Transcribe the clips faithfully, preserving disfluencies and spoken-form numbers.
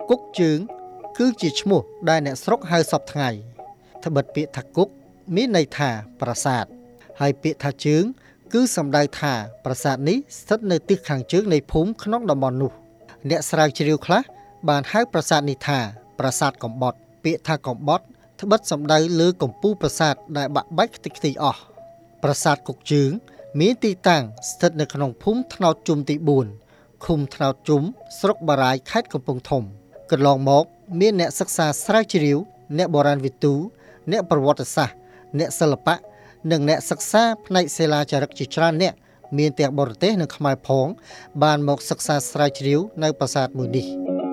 គុកជើងគឺជាឈ្មោះដែលអ្នកស្រុកហៅសពថ្ងៃត្បិតពាក្យថាគុកមានន័យថាប្រាសាទហើយពាក្យថាជើងគឺសំដៅថាប្រាសាទនេះស្ថិតនៅទិសខាងជើងនៃភូមិក្នុងតំបន់នោះអ្នកស្រាវជ្រាវខ្លះបានហៅប្រាសាទនេះថាប្រាសាទកំបត់ពាក្យថាកំបត់ត្បិតសំដៅលើកំពូលប្រាសាទដែលបាក់បែកខ្ទេចខ្ទីអស់ប្រាសាទគុកជើងមានទីតាំងស្ថិតនៅក្នុងភូមិថ្នោតជុំទីបួនឃុំថ្នោតជុំស្រុកបារាយខេត្តកំពង់ធំកន្លងមកមានអ្នកសិក្សាស្រាវជ្រាវអ្នកបុរាណវិទូអ្នកប្រវត្តិសាស្ត្រអ្នកសិល្បៈនិងអ្នកសិក្សាផ្នែកសិលាចារឹកជាច្រើនអ្នកមានទាំងបរទេសនិងខ្មែរផងបានមកសិក្សាស្រាវជ្រាវនៅប្រាសាទមួយនេះ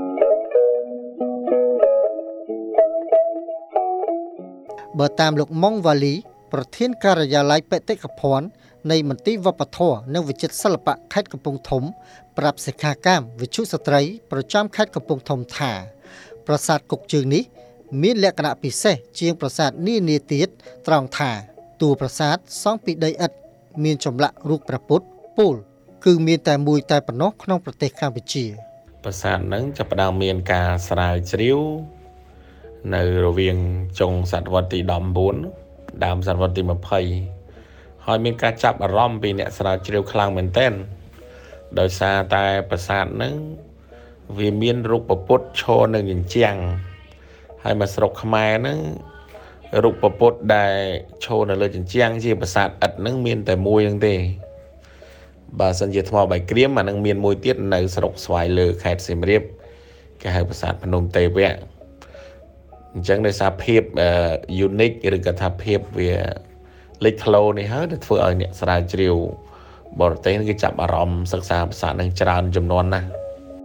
បើតាមលោកម៉ុងវ៉ាលីប្រធានការិយាល័យបេតិកភណ្ឌនៃមន្ទីរវប្បធម៌និងវិចិត្រសិល្បៈខេត្តកំពង់ធំប្រាប់សិក្ខាកាមវិទ្យុស្ត្រីប្រចាំខេត្តកំពង់ធំថាប្រាសាទគុកជើងនេះមានលក្ខណៈពិសេសជាងប្រាសាទនានាទៀតត្រង់ថាតួប្រាសាទសង់ពីដីឥដ្ឋមានចម្លាក់រូបព្រះពុទ្ធពោលគឺមានតែមួយតែប៉ុណ្ណោះក្នុងប្រទេសកម្ពុជាប្រាសាទហ្នឹងចាប់ផ្ដើមមានការស្រាវជ្រាវនៅរវាងចុងសតវត្សទីដប់បួនដើមសតវត្សទីម្ភៃហើយមានការចាប់អារម្មណ៍ពីអ្នកស្រាវជ្រាវខ្លាំងមែនទែនដោយសារតែប្រាសាទហ្នឹងវាមានរូបពុទ្ធឈរនៅជញ្ជាំងហើយមកស្រុកខ្មែរហ្នឹងរូបពុទ្ធដែលឈរនៅលើជញ្ជាំងជាប្រាសាទឥដ្ឋហ្នឹងមានតែមួយហ្នឹងទេបើសិនជាថ្មបាយក្រៀមអាហ្នឹងមានមួយទៀតនៅស្រុកស្វាយលើខេត្តសៀមរាបគេហៅប្រាសាទភ្នំទេវៈអញ្ចឹងដោយសារភាព unique ឬក៏ថាភាពវាលេចធ្លោនេះហើយដែលធ្វើឲ្យអ្នកស្រាវជ្រាវបរទេសគេចាប់អារម្មណ៍សិក្សាប្រាសាទនឹងច្រើនចំនួនណាស់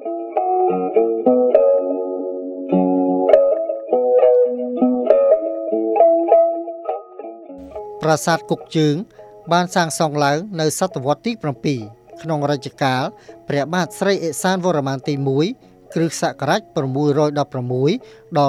ប្រាសាទគុកជើងបានសាងសង់ឡើងនៅសតវត្សទី7ក្នុងរជ្ជកាលព្រះបាទស្រីឥសានវរ្ម័នទីមួយគ្រិស្តសករាជ៦១៦ដល់៦៣៧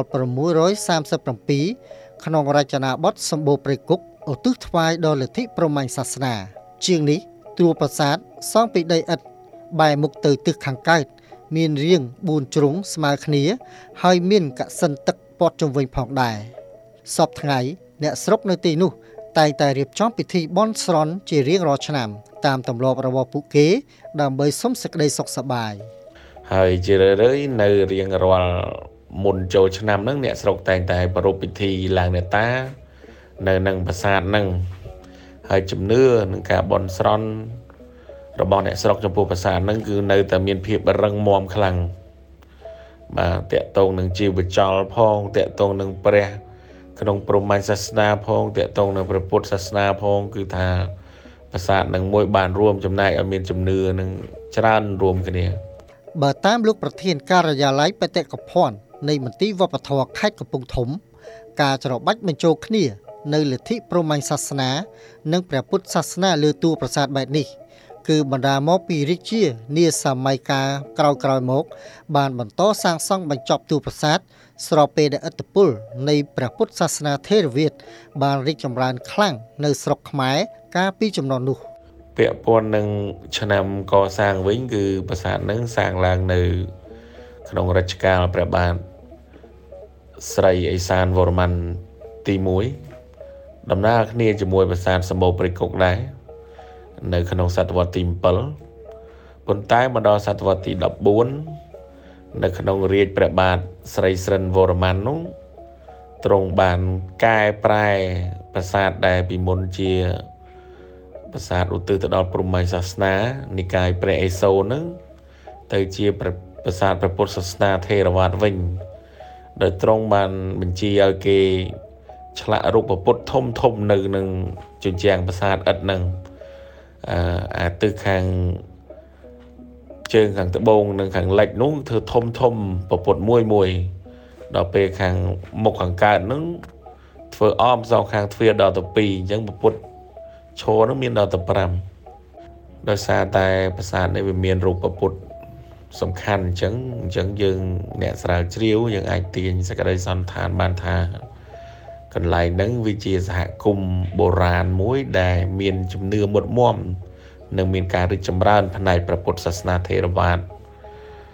ក្នុងរចនាបថសម្បូរព្រៃគុកឧទ្ទិសថ្វាយដល់លទ្ធិព្រហ្មញ្ញសាសនាជាងនេះតួប្រាសាទសង់ពីដីឥដ្ឋបែរមុខទៅទិសខាងកើតមានរាងបួនជ្រុងស្មើគ្នាហើយមានកសិនទឹកព័ទ្ធជុំវិញផងដែរសពថ្ងៃអ្នកស្រុកនៅទីនោះតែងតែរៀបចំពិធីបន់ស្រន់ជារៀងរាល់ឆ្នាំតាមទម្លាប់របស់ពួកគេដើម្បីសុំសេចក្តីសុខសប្បាយហើយជារឿយៗនៅរៀងរាល់មុនចូលឆ្នាំហ្នឹងអ្នកស្រុកតែងតែប្រារព្ធពិធីឡើងនេតានៅនឹងប្រាសាទហ្នឹងហើយជំនឿនឹងការបន់ស្រន់របស់អ្នកស្រុកចំពោះប្រាសាទហ្នឹងគឺនៅតែមានភាពរឹងមាំខ្លាំងបាទតកតងនឹងជីវចលផងតកតងនឹងព្រះក្នុងព្រហ្មញ្ញសាសនាផងតកតងនឹងព្រះពុទ្ធសាសនាផងគឺថាប្រាសាទនឹងមួយបានរួមចំណែកឲ្យមានជំនឿនឹងច្រើនរួមគ្នាបើតាមលោកប្រធានការិយាល័យបេតិកភណ្ឌនៃមន្ទីរវប្បធម៌ខេត្តកំពង់ធំការច្របាច់បញ្ចូលគ្នានៅលទ្ធិព្រហ្មញ្ញសាសនានិងព្រះពុទ្ធសាសនាលើតួប្រាសាទបែបនេះគឺបណ្ដាលមកពីរាជានាសម័យកាលក្រោយៗមកបានបន្តសាងសង់បញ្ចប់តួប្រាសាទស្របពេលដែលឥទ្ធិពលនៃព្រះពុទ្ធសាសនាថេរវាទបានរីកចម្រើនខ្លាំងនៅស្រុកខ្មែរកាលពីជំនាន់នោះពាក់ព័ន្ធនឹងឆ្នាំកសាងវិញគឺប្រាសាទនឹងសាងឡើងនៅក្នុងរជ្ជកាលព្រះបាទស្រីឥសានវរ្ម័នទីមួយដំណើរគ្នាជាមួយប្រាសាទសម្បូរព្រៃគុកដែរនៅក្នុងសតវត្សទី7ប៉ុន្តែមកដល់សតវត្សទីដប់បួននៅក្នុងរាជព្រះបាទស្រីស្រិនវរ្ម័ននោះទ្រង់បានកែប្រែប្រាសាទដែលពីមុនជាប្រាសាទឧទ្ទិសទៅដល់ព្រហ្មញ្ញសាសនានិកាយព្រះឥសូរហ្នឹងទៅជាប្រាសាទព្រះពុទ្ធសាសនាថេរវាទវិញដោយទ្រង់បានបញ្ជាឲ្យគេឆ្លាក់រូបពុទ្ធធំធំនៅនឹងជញ្ជាំងប្រាសាទឥដ្ឋហ្នឹងអឺអាទិសខាងជើងខាងត្បូងនិងខាងលិចនោះធ្វើធំធំប្រពុតមួយមួយដល់ពេលខាងមុខខាងកើតហ្នឹងធ្វើអមសងខាងទ្វារដល់ទៅពីរអញ្ចឹងប្រពុតឈរហ្នឹងមានដល់ទៅប្រាំដោយសារតែប្រាសាទនេះវាមានរូបពុទ្ធសំខាន់អញ្ចឹងអញ្ចឹងយើងអ្នកស្រាវជ្រាវយើងអាចទាញសេចក្តីសន្និដ្ឋានបានថាកន្លែងហ្នឹងវាជាសហគមន៍បុរាណមួយដែលមានជំនឿមុតមាំនិងមានការរីកចម្រើនផ្នែកព្រះពុទ្ធសាសនាថេរវាទ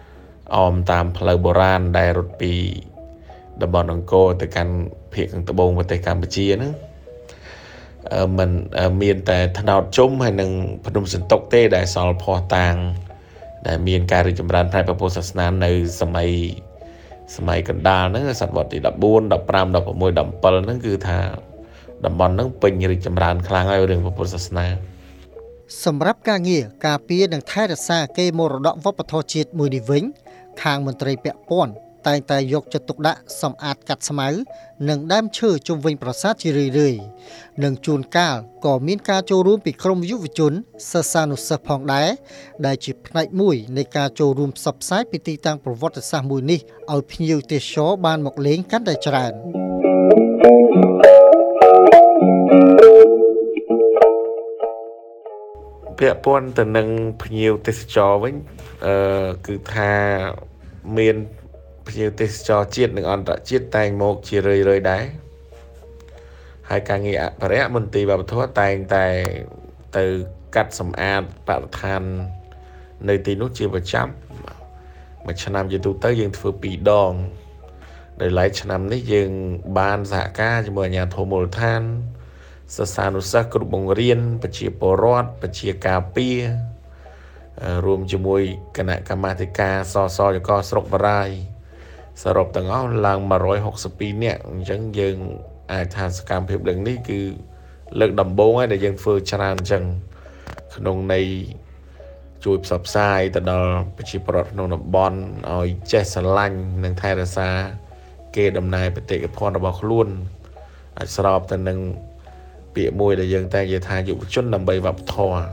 អមតាមផ្លូវបុរាណដែលរត់ពីតំបន់អង្គរទៅកាន់ភាគខាងត្បូងប្រទេសកម្ពុជាហ្នឹងมันមានតែថ្នោតជុំហើយនឹងភ្នំសន្ទុកទេដែលសល់ភ័ស្តុតាងដែលមានការរីកចម្រើនផ្នែកព្រះពុទ្ធសាសនានៅសម័យសម័យកណ្ដាលហ្នឹងសតវត្សទីដប់បួន ដប់ប្រាំ ដប់ប្រាំមួយ ដប់ប្រាំbảyហ្នឹងគឺថាតំបន់ហ្នឹងពេញរីកចម្រើនខ្លាំងហើយរឿងព្រះពុទ្ធសាសនាសម្រាប់ការងារការពារនិងថែរក្សាកេរមរតកវប្បធម៌ជាតិមួយនេះវិញខាងមន្ត្រីពាក់ព័ន្ធតែងតែយកចិត្តទុកដាក់សម្អាតកាត់ស្មៅនិងដើមឈើជុំវិញប្រាសាទជារឿយៗនិងជួនកាលក៏មានការចូលរួមពីក្រុមយុវជនសិស្សានុសិស្សផងដែរដែលជាផ្នែកមួយនៃការចូលរួមផ្សព្វផ្សាយពីទីតាំងប្រវត្តិសាស្ត្រមួយនេះឲ្យភ្ញៀវទេសចរបានមកលេងកាន់តែច្រើនពាក់ព័ន្ធទៅនឹងភ្ញៀវទេសចរវិញអឺគឺថាមានភ្ញៀវទេសចរជាតិនិងអន្តរជាតិតែងមកជារឿយៗដែរហើយការងារអភិរក្សមន្ទីរវប្បធម៌តែងតែទៅកាត់សម្អាតបរិស្ថាននៅទីនោះជាប្រចាំមួយឆ្នាំជាទូទៅយើងធ្វើពីរដងដោយឡែកឆ្នាំនេះយើងបានសហការជាមួយអាជ្ញាធរមូលដ្ឋានសិស្សានុសិស្សគ្រូបង្រៀនប្រជាពលរដ្ឋប្រជាការពាររួមជាមួយគណៈកម្មាធិការសសចកស្រុកបារាយណ៍សរុបទាំងអស់ឡើងmột trăm sáu mươi haiនាក់អញ្ចឹងយើងអាចថាសកម្មភាពទាំងនេះគឺលើកដំបូងហើយដែលយើងធ្វើច្រើនអញ្ចឹងក្នុងន័យជួយផ្សព្វផ្សាយទៅដល់ប្រជាពលរដ្ឋក្នុងតំបន់ឲ្យចេះស្រឡាញ់និងថែរក្សាកេរដំណែលបេតិកភណ្ឌរបស់ខ្លួនអាចស្របទៅនឹងពាក្យមួយដែលយើងតែងនិយាយថាយុវជនដើម្បីវប្បធម៌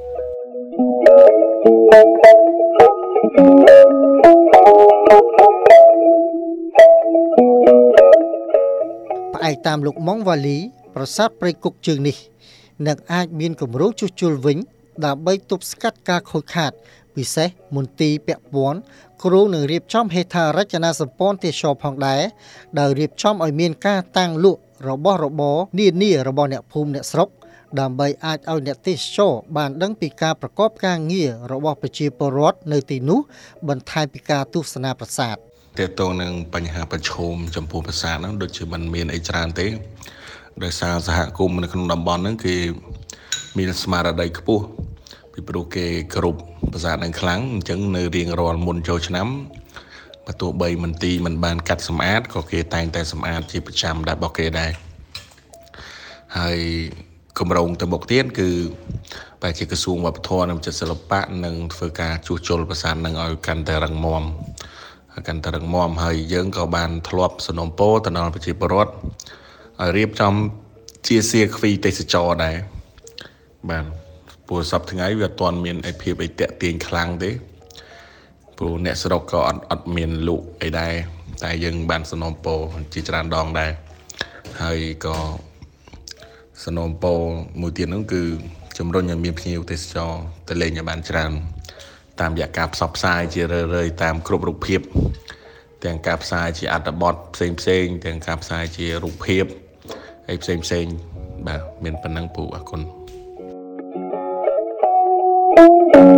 ផ្អែកតាមលោកម៉ុងវ៉ាលីប្រាសាទព្រៃគុកជើងនេះនឹងអាចមានគម្រោងជួសជុលវិញដើម្បីទប់ស្កាត់ការខូចខាតពិសេសមន្ទីរពាក់ព័ន្ធគ្រោងនឹងរៀបចំហេដ្ឋារចនាសម្ព័ន្ធទេសចរផងដែរដោយរៀបចំឲ្យមានការតាំងលក់របស់របរនានារបស់អ្នកភូមិអ្នកស្រុកដើម្បីអាចឲ្យអ្នកទេសចរបានដឹងពីការប្រកបការងាររបស់ប្រជាពលរដ្ឋនៅទីនោះបន្ថែមពីការទស្សនាប្រាសាទតើតើនឹងបញ្ហាប្រឈមចំពោះប្រាសាទហ្នឹងដូចជាมันមានអីច្រើនទេដោយសារសហគមន៍នៅក្នុងតំបន់ហ្នឹងគេមានស្មារតីខ្ពស់ពីព្រោះគេគ្រប់ប្រាសាទហ្នឹងខ្លាំងអញ្ចឹងនៅរៀងរាល់មុនចូលឆ្នាំបើទោះបីមន្ទីរមិនបានកាត់សម្អាតក៏គេតែងតែសម្អាតជាប្រចាំដែររបស់គេដែរហើយគម្រោងទៅមុខទៀតគឺបែរជាក្រសួងវប្បធម៌និងសិល្បៈនឹងធ្វើការជួសជុលប្រាសាទហ្នឹងឲ្យកាន់តែរឹងមាំកាន់តែរឹងមាំហើយយើងក៏បានធ្លាប់សនំពោទៅដល់ប្រជាពលរដ្ឋឲ្យរៀបចំជាសៀគ្វីទេសចរដែរបាទព្រោះសប្តាហ៍ថ្ងៃវាអត់ទាន់មានអីភាពអីតាក់ទាញខ្លាំងទេព្រោះអ្នកស្រុកក៏អត់អត់មានលក់អីដែរតែយើងបានសនំពោជាច្រើនដងដែរហើយក៏សនំពោមួយទៀតនោះគឺជំរុញឲ្យមានភ្ញៀវទេសចរទៅលេងឲ្យបានច្រើនតាមរយៈការផ្សព្វផ្សាយជារឿយៗតាមគ្រប់រូបភាពទាំងការផ្សាយជាអត្ថបទផ្សេងផ្សេងទាំងការផ្សាយជារូបភាពហើយផ្សេងផ្សេងបាទមានប៉ុណ្ណឹងពូអរគុណ